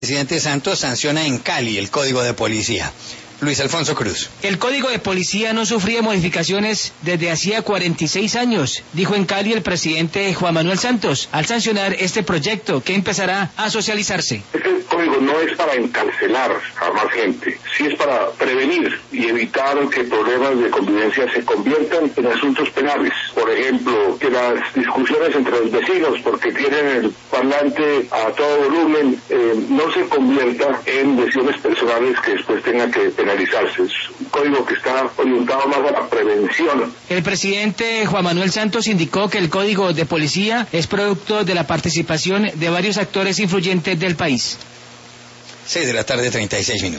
Presidente Santos sanciona en Cali el Código de Policía. Luis Alfonso Cruz. El Código de Policía no sufría modificaciones desde hacía 46 años, dijo en Cali el presidente Juan Manuel Santos, al sancionar este proyecto que empezará a socializarse. Este código no es para encarcelar a más gente, sí es para prevenir y evitar que problemas de convivencia se conviertan en asuntos penales. Por ejemplo, que las discusiones entre los vecinos, porque tienen el parlante a todo volumen, no se convierta en lesiones personales que después tengan que penalizarse. Es un código que está orientado más a la prevención. El presidente Juan Manuel Santos indicó que el Código de Policía es producto de la participación de varios actores influyentes del país. 6 de la tarde, 36 minutos.